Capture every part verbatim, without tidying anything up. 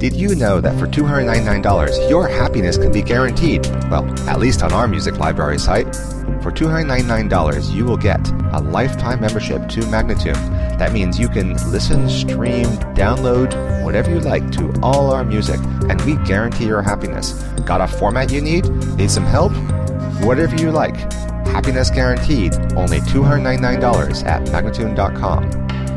Did you know that for two hundred ninety-nine dollars, your happiness can be guaranteed? Well, at least on our music library site. For two hundred ninety-nine dollars, you will get a lifetime membership to Magnatune. That means you can listen, stream, download, whatever you like to all our music, and we guarantee your happiness. Got a format you need? Need some help? Whatever you like. Happiness guaranteed. Only two hundred ninety-nine dollars at Magnatune dot com.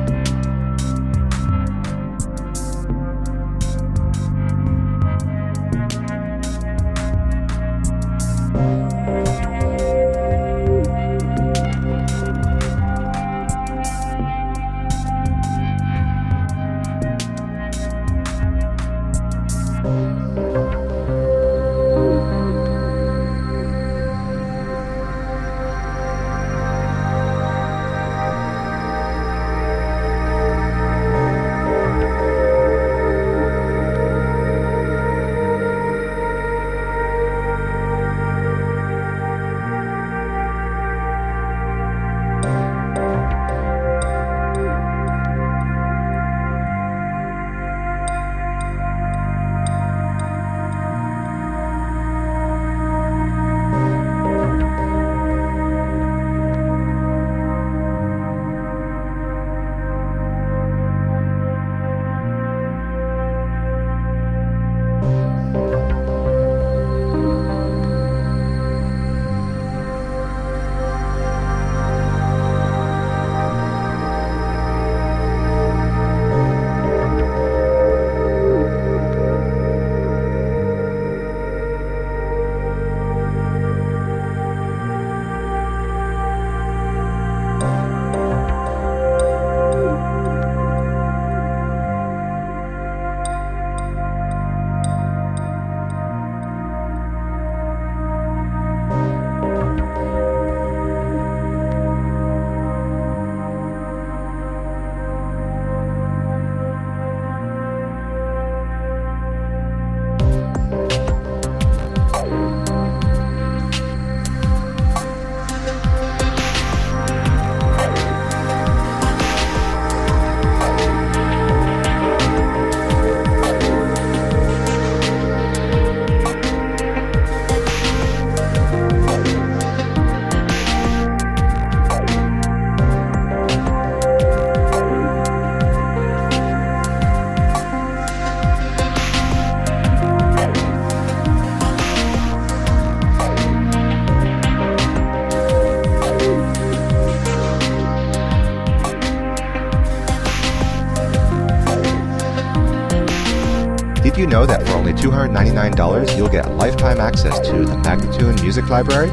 Did you know that for only two hundred ninety-nine dollars, you'll get lifetime access to the Magnatune Music Library?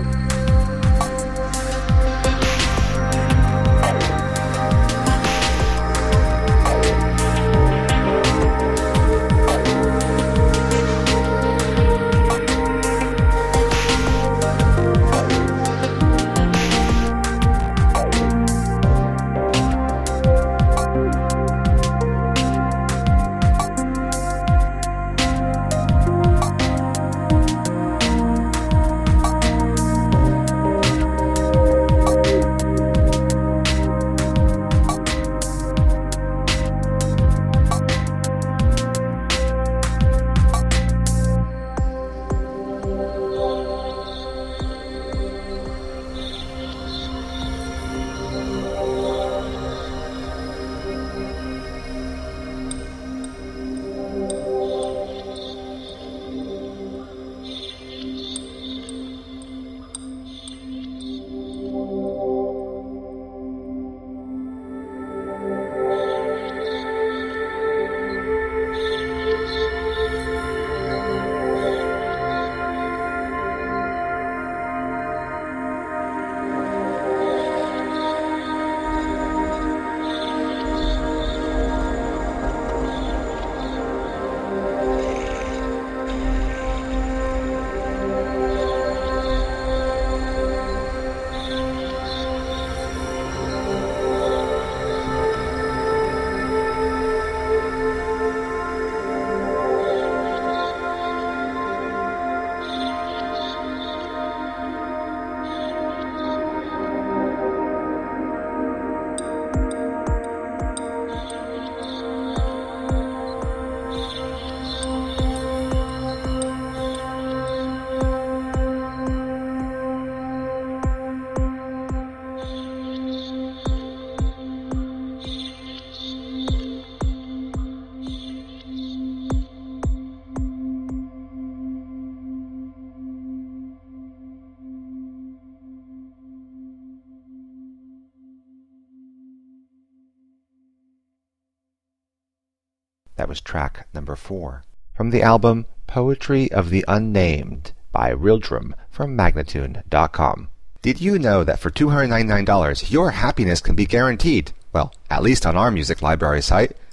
That was track number four. From the album Poetry of the Unnamed by Rildrum from Magnatune dot com. Did you know that for two hundred ninety-nine dollars your happiness can be guaranteed? Well, at least on our music library site.